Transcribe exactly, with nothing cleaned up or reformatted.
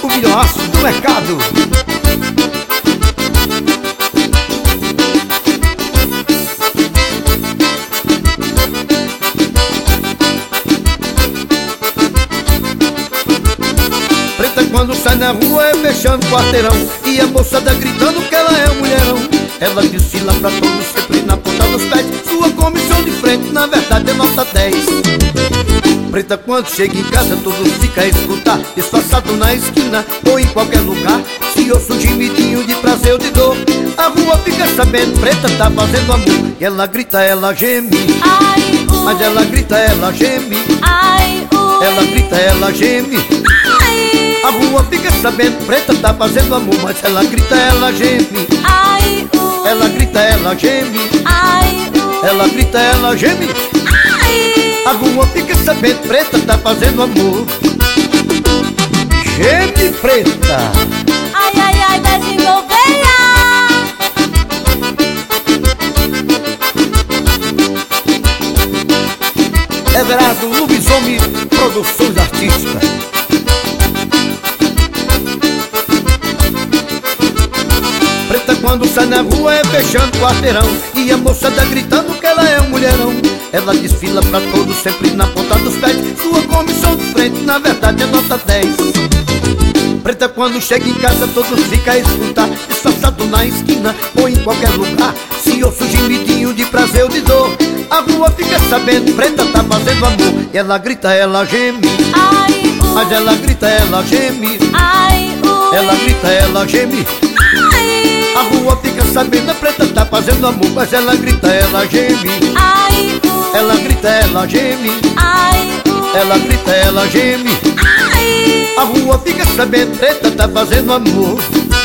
o milhoço do mercado. Preta quando sai na rua é fechando quarteirão, e a moçada gritando que ela é um mulherão. Ela desfila pra todos sempre na ponta dos pés, sua comissão de frente na verdade é nota dez. Preta quando chega em casa todos ficam a escutar, disfarçado na esquina ou em qualquer lugar. Se ouço um gemidinho de prazer ou de dor, a rua fica sabendo, preta tá fazendo amor. E ela grita, ela geme, ai, ui. Mas ela grita, ela geme, ai, ui. Ela grita, ela geme, ai. A rua fica sabendo, preta tá fazendo amor. Mas ela grita, ela geme, ai, ui. Ela grita, ela geme, ai, ui. Ela grita, ela geme, ai. A rua fica sabendo, preta tá fazendo amor. Geme, preta. Ai, ai, ai, desenvolveia. Everardo Lubisomem Produções Artísticas. Preta quando sai na rua é fechando quarteirão, e a moçada gritando que ela é um mulherão. Ela desfila pra todos sempre na ponta dos pés, sua comissão de frente na verdade é nota dez. Preta quando chega em casa todos ficam a escutar, disfarçado na esquina ou em qualquer lugar. Se ouço um gemidinho de prazer ou de dor, a rua fica sabendo, preta tá fazendo amor. E ela grita, ela geme, ai, ui. Mas ela grita, ela geme, ai, ui. Ela grita, ela geme, ai. A rua fica sabendo, a preta tá fazendo amor. Mas ela grita, ela geme, ai, ui. Ela grita, ela geme, ai, ui. Ela grita, ela geme, ai. A rua fica sabendo, preta tá fazendo amor.